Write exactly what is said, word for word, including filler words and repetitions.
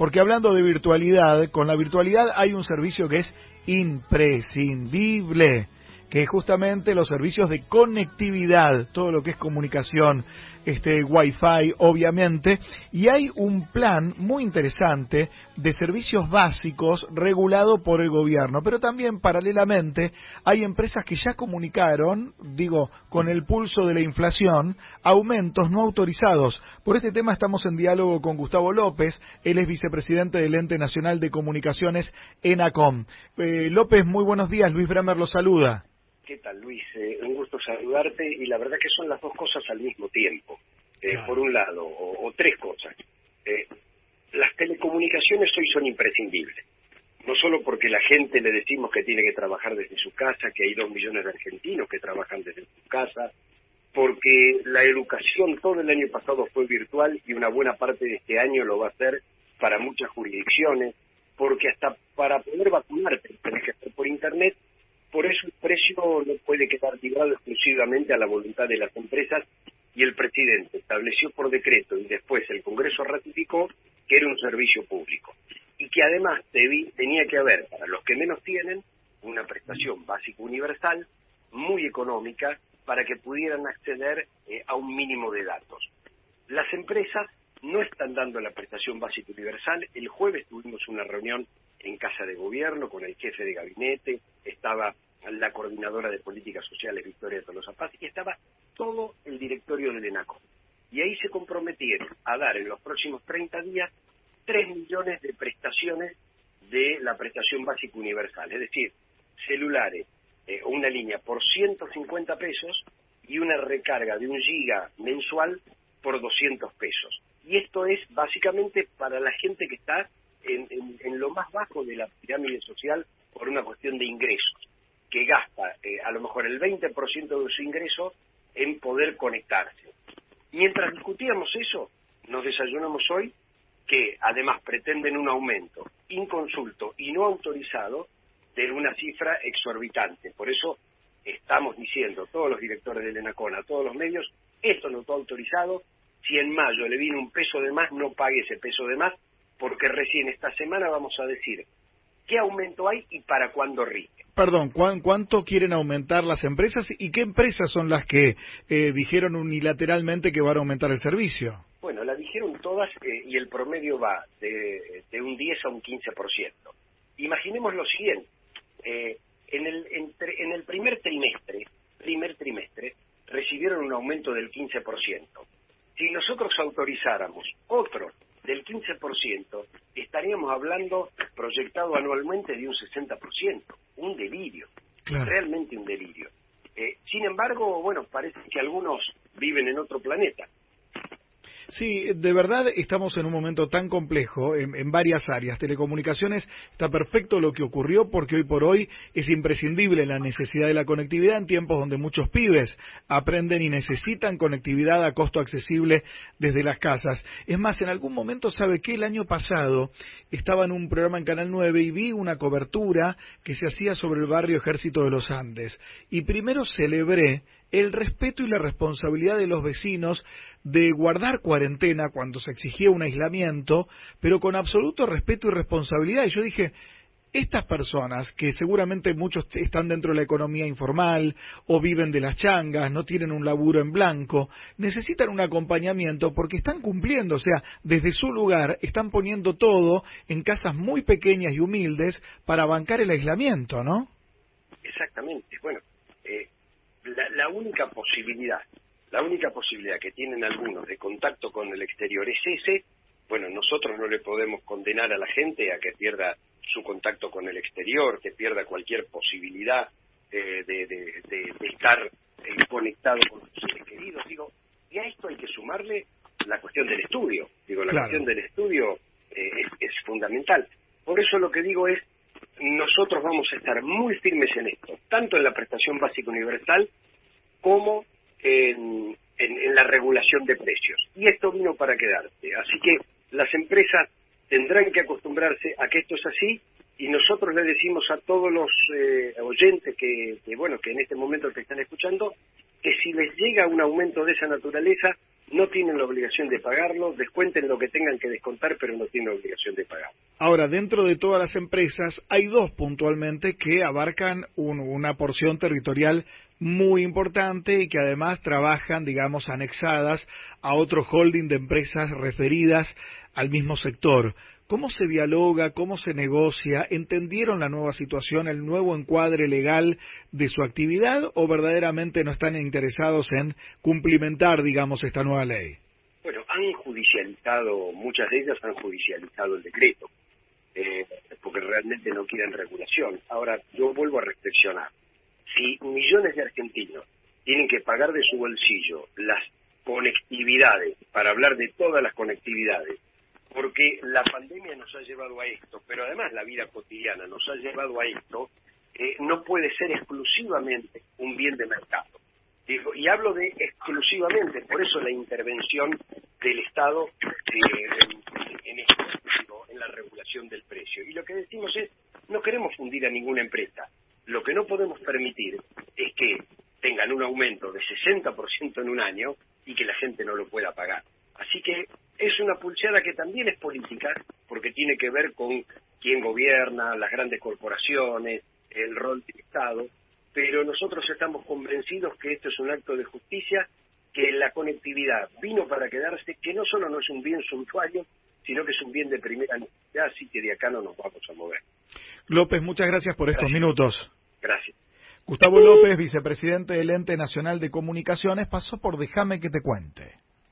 porque hablando de virtualidad, con la virtualidad hay un servicio que es imprescindible, que es justamente los servicios de conectividad, todo lo que es comunicación, este Wi-Fi, obviamente, y hay un plan muy interesante de servicios básicos regulado por el gobierno, pero también paralelamente hay empresas que ya comunicaron, digo, con el pulso de la inflación, aumentos no autorizados. Por este tema estamos en diálogo con Gustavo López, él es vicepresidente del Ente Nacional de Comunicaciones, ENACOM. Eh, López, muy buenos días, Luis Bremer lo saluda. ¿Qué tal, Luis? Eh, un gusto saludarte, y la verdad que son las dos cosas al mismo tiempo. Eh, claro. Por un lado, o, o tres cosas. Eh, las telecomunicaciones hoy son imprescindibles. No solo porque la gente le decimos que tiene que trabajar desde su casa, que hay dos millones de argentinos que trabajan desde su casa, porque la educación todo el año pasado fue virtual y una buena parte de este año lo va a ser para muchas jurisdicciones, porque hasta para poder vacunarte tenés que hacer por internet. Por eso el precio no puede quedar ligado exclusivamente a la voluntad de las empresas, y el presidente estableció por decreto y después el Congreso ratificó que era un servicio público y que además debí, tenía que haber para los que menos tienen una prestación básica universal muy económica para que pudieran acceder eh, a un mínimo de datos. Las empresas no están dando la prestación básica universal. El jueves tuvimos una reunión en Casa de Gobierno con el jefe de gabinete, estaba la coordinadora de políticas sociales Victoria Tolosa Paz y estaba todo el directorio del ENACOM. Y ahí se comprometieron a dar en los próximos treinta días tres millones de prestaciones de la prestación básica universal, es decir, celulares, eh, una línea por ciento cincuenta pesos y una recarga de un giga mensual por doscientos pesos. Y esto es básicamente para la gente que está En, en, en lo más bajo de la pirámide social por una cuestión de ingresos, que gasta eh, a lo mejor el veinte por ciento de su ingreso en poder conectarse. Mientras discutíamos eso, nos desayunamos hoy que además pretenden un aumento inconsulto y no autorizado de una cifra exorbitante. Por eso estamos diciendo, todos los directores del ENACOM, a todos los medios, esto no está autorizado. Si en mayo le viene un peso de más, no pague ese peso de más, porque recién esta semana vamos a decir qué aumento hay y para cuándo rige. Perdón, ¿cuánto quieren aumentar las empresas y qué empresas son las que eh, dijeron unilateralmente que van a aumentar el servicio? Bueno, la dijeron todas eh, y el promedio va de, de un diez a un quince por ciento. Imaginemos lo siguiente, eh, en, el, entre, en el primer trimestre, primer trimestre, recibieron un aumento del quince por ciento. Si nosotros autorizáramos otro del quince por ciento, estaríamos hablando proyectado anualmente de un sesenta por ciento. Un delirio, claro. Realmente un delirio. Eh, sin embargo, bueno, parece que algunos viven en otro planeta. Sí, de verdad estamos en un momento tan complejo en, en varias áreas. Telecomunicaciones está perfecto lo que ocurrió porque hoy por hoy es imprescindible la necesidad de la conectividad en tiempos donde muchos pibes aprenden y necesitan conectividad a costo accesible desde las casas. Es más, en algún momento, ¿sabe qué? El año pasado estaba en un programa en Canal nueve y vi una cobertura que se hacía sobre el barrio Ejército de los Andes. Y primero celebré el respeto y la responsabilidad de los vecinos de guardar cuarentena cuando se exigía un aislamiento, pero con absoluto respeto y responsabilidad. Y yo dije, estas personas, que seguramente muchos están dentro de la economía informal o viven de las changas, no tienen un laburo en blanco, necesitan un acompañamiento porque están cumpliendo, o sea, desde su lugar están poniendo todo en casas muy pequeñas y humildes para bancar el aislamiento, ¿no? Exactamente. Bueno, eh, la, la única posibilidad La única posibilidad que tienen algunos de contacto con el exterior es ese. Bueno, nosotros no le podemos condenar a la gente a que pierda su contacto con el exterior, que pierda cualquier posibilidad eh, de, de, de, de estar eh, conectado con sus seres queridos. Digo, y a esto hay que sumarle la cuestión del estudio. Digo, la claro. cuestión del estudio eh, es, es fundamental. Por eso lo que digo es, nosotros vamos a estar muy firmes en esto, tanto en la prestación básica universal como En, en, en la regulación de precios. Y esto vino para quedarse. Así que las empresas tendrán que acostumbrarse a que esto es así, y nosotros le decimos a todos los eh, oyentes que, que, bueno, que en este momento te están escuchando, que si les llega un aumento de esa naturaleza, no tienen la obligación de pagarlo, descuenten lo que tengan que descontar, pero no tienen la obligación de pagar. Ahora, dentro de todas las empresas, hay dos puntualmente que abarcan un, una porción territorial muy importante y que además trabajan, digamos, anexadas a otro holding de empresas referidas al mismo sector. ¿Cómo se dialoga? ¿Cómo se negocia? ¿Entendieron la nueva situación, el nuevo encuadre legal de su actividad o verdaderamente no están interesados en cumplimentar, digamos, esta nueva ley? Bueno, han judicializado, muchas de ellas han judicializado el decreto, eh, porque realmente no quieren regulación. Ahora, yo vuelvo a reflexionar. Si millones de argentinos tienen que pagar de su bolsillo las conectividades, para hablar de todas las conectividades, porque la pandemia nos ha llevado a esto, pero además la vida cotidiana nos ha llevado a esto, eh, no puede ser exclusivamente un bien de mercado. Digo, y hablo de exclusivamente, por eso la intervención del Estado eh, en, en esto, digo, en la regulación del precio. Y lo que decimos es, no queremos fundir a ninguna empresa. Lo que no podemos permitir es que tengan un aumento de sesenta por ciento en un año y que la gente no lo pueda pagar. Así que es una pulseada que también es política, porque tiene que ver con quién gobierna, las grandes corporaciones, el rol del Estado, pero nosotros estamos convencidos que esto es un acto de justicia, que la conectividad vino para quedarse, que no solo no es un bien suntuario, sino que es un bien de primera necesidad, así que de acá no nos vamos a mover. López, muchas gracias por estos Gracias. minutos. Gracias. Gustavo López, vicepresidente del Ente Nacional de Comunicaciones, pasó por Déjame que te cuente.